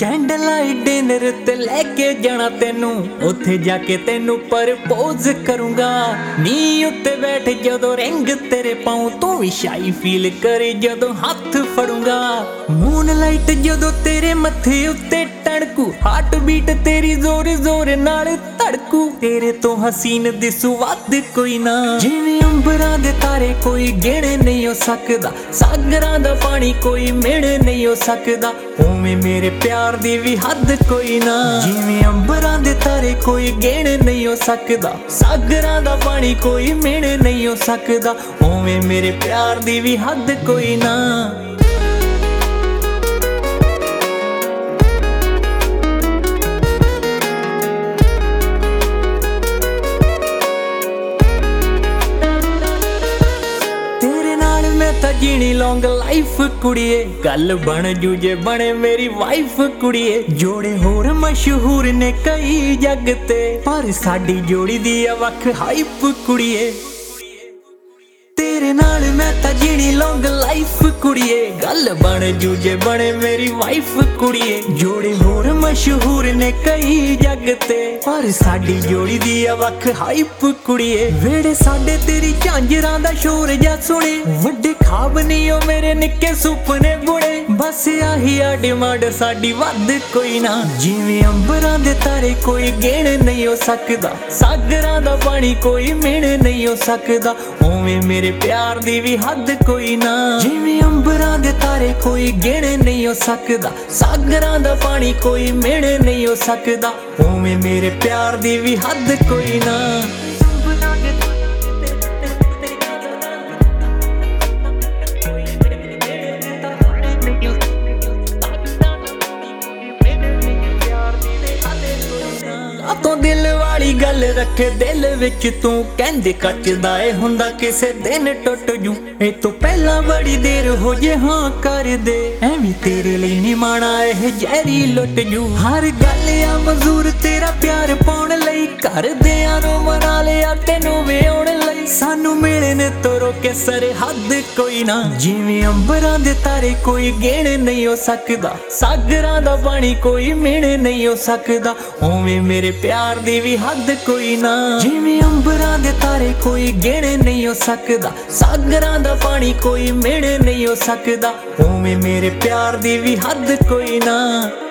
Candle light dinner ते लेके जाना तेनू, उत्थे जाके तेनू प्रपोज करूंगा। नी उत्ते बैठ जदों रिंग तेरे पाऊं, तू भी शाई फील करे जदों हाथ फड़ूंगा। मून लाइट जदों तेरे मथे उत्ते टड़कू, हार्ट बीट तेरी जोर जोर नाल धड़कू। तेरे तो हसीन दिसू वध कोई ना, जिवें अंबरां दे तारे कोई गिण नहीं हो सकदा, सागरां दा पानी कोई मिण नहीं हो सकदा। उवें मेरे प्यार दी भी हद कोई ना, जिवें अंबरां दे तारे कोई गिण नहीं हो सकदा, सागरां दा पानी कोई मिण नहीं हो सकदा। उवें मेरे प्यार दी भी हद कोई ना। जीनी लॉन्ग लाइफ कुड़िए, गल बन जू जे बने मेरी वाइफ कुड़िए। जोड़े होर मशहूर ने कई जग ते, पर साडी जोड़ी दी वख हाइप कुड़िए। तेरे नाल मैं तां जीनी लॉन्ग लाइफ कुड़िए, गल बन जू जे बने मेरी वाइफ कुड़िए। जोड़े होर मशहूर ने कई जग ते, पर साडी जोड़ी दी वख हाइप कुड़िए। वेड़े साडे तेरी झांजरां दा शोर जा सुने, वड्डे खाब नहीं ओ मेरे निक्के सुपने बुने। बस आही आ डिमांड साडी वध कोई ना, जिवें अंबरां दे तारे कोई गिण नहीं हो सकदा, सागरां दा पानी कोई मिण नहीं हो सकदा। उवें मेरे प्यार दी भी हद कोई ना, जिवें अंबरां दे तारे कोई गिण नहीं हो सकदा, सागरां दा पानी कोई मिण नहीं हो सकदा। उवें मेरे प्यार दी भी हद कोई ना। तो दिल वाली गल रखे दिल विच तू, कहंदे कटदा ए हुंदा किसे दिन टुट जू। ए तो पहला बड़ी देर हो जे हाँ कर दे, एवें तेरे लिए नी माना ए जहरी लुट जू। हर गल आ मजूर तेरा प्यार पाउण लई, घर दियां नूं मना लिया तैनूं विआउण लई। सानू मिलने तो रोके सरहद कोई ना, जिवें अंबरां दे तारे कोई गिण नहीं हो सकदा, सागरां दा पानी कोई मिण नहीं हो सकदा। उवें मेरे प्यार दी भी हद कोई ना, जिवें अंबरां दे तारे कोई गिण नहीं हो सकदा, सागरां दा पानी कोई मिण नहीं हो सकदा। उवें मेरे प्यार दी भी हद कोई ना।